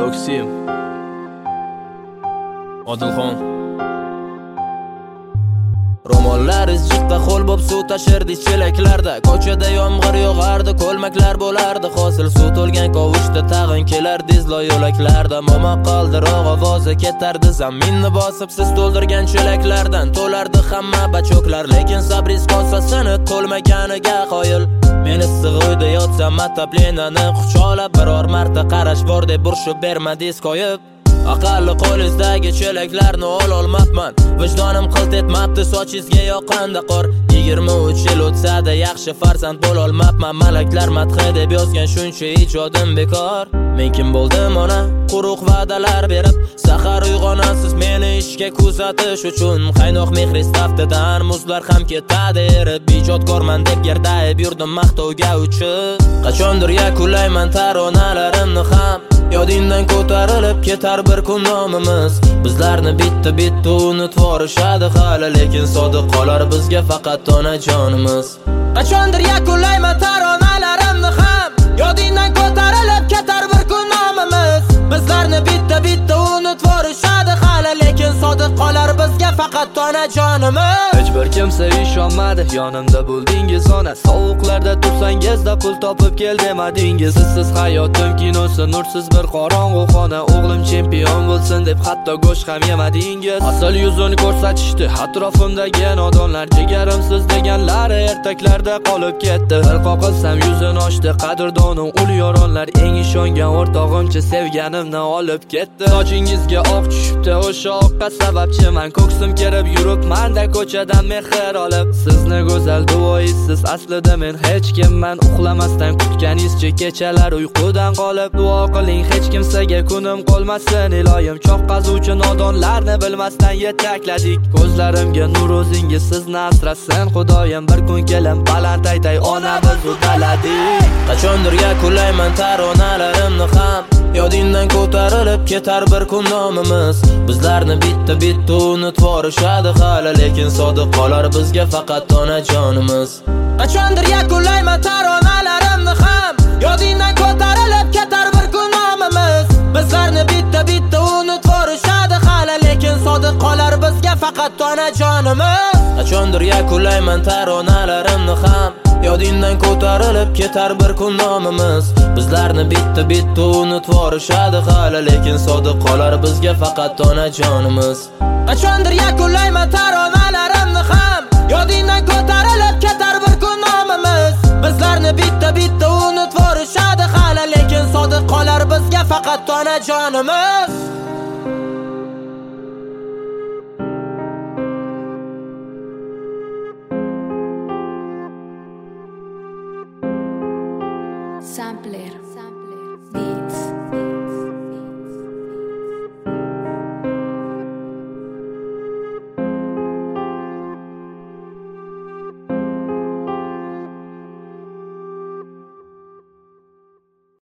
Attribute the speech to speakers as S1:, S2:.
S1: Doksim Odilxon Ro'mollar izjiqqa qo'l bo'p suv tashirdik chelaklarda. Ko'chada yomg'ir yog'ardi, ko'lmaklar bo'lardi. Hosil suv to'lgan qovushda tag'in kelardi izlo yo'laklarda. Momo qaldiroq ovozi ketardi zaminni bosib, siz to'ldirgan chelaklardan to'lardi hamma bachoklar. Lekin sabringiz kosasini to'lmaganiga qoyil. Men issiq uyda yotsam mataplenani quchoqlab biror marta qarash bor deb burshib bermadingiz qo'yib. Aqalli qo'lingizdagi chelaklarni ololmabman. Vijdonim qilt etmabdi sochingizga yoqqanda qor. 23 yil o'tsa-da yaxshi farzand bo'lolmabman. Malaklar madhi deb yozgan shuncha ijodim bekor. Men kim bo'ldim ona? Quruq va'dalar berib, sahar uyg'onasiz meni ishga kuzatish uchun. Qaynoq mehringiz taftidan muzlar ham ketadi erib. Ijodkorman deb gerdayib yurdim maqtovga uchib. Qachondir yakunlayman taronalarimni ham. Yodingdan ko'tarilib ketar bir kun nomimiz. Bizlarni bitta unutib yorishadi hali, lekin sodiq qolar bizga faqat onajonimiz. Qachondir yakunlayman taronalarimni ham. Yodingdan ko'tarilib ketar bir kun nomimiz. Bizlarni bitta unutib yorishadi hali, lekin sodiq qolar bizga faqat onajonimiz.
S2: Hech bir kimsa ishonmadi, yonimda bo'ldingiz ona. Sovuqlarda tursangizda pul topib kel demadingiz. Siz hayotim kinosi, nursiz bir qorong'u xona. O'g'lim chempion bo'lsin deb hatto go'sht ham yemadingiz. Asl yuzini ko'rsatishdi atrofimdagi nodonlar. Jigarimsiz deganlari ertaklarda qolib ketdi. Bir qoqilsam yuzini ochdi qadrdonim ul yoronlar. Eng ishongan o'rtog'imcha sevganimni olib ketdi. Sochingizga oq tushibdi, o'sha oqqa sababchiman. Ko'ksim kerib yuribman-da ko'chadan mehr olib. Sizni go'zal duoyisiz aslida men hech kimman. Uxlamasdan kutganingizcha kechalar uyqudan qolib. Duo qiling hech kimsaga kunim qolmasin iloyim. Choq qazuvchi nodonlarni bilmasdan yetakladik. Ko'zlarimga nur o'zingiz sizni asrasin xudoyim. Bir kun kelim baland aytay onamiz udaladik.
S1: Qachondir yakunlayman taronalarimni ham. Yodingdan ko'tarilib ketar bir kun nomimiz. Bizlarni bitta unutib yorishadi hali, lekin sodiq qolar bizga faqat onajonimiz.
S2: Qachondir yakunlayman taronalarimni ham. Yodingdan ko'tarilib ketar bir kun nomimiz. Bizlarni bitta unutib yorishadi hali, lekin sodiq qolar bizga faqat onajonimiz.
S1: Qachondir yakunlayman taronalarimni ham. Yodingdan ko'tarilib ketar bir kun nomimiz. Bizlarni bitta unutib yorishadi hali, lekin sodiq qolar bizga faqat onajonimiz.
S2: Qachondir yakunlayman taronalarimni ham. Yodingdan ko'tarilib ketar bir kun nomimiz. Bizlarni bitta unutib yorishadi hali, lekin sodiq qolar bizga faqat onajonimiz.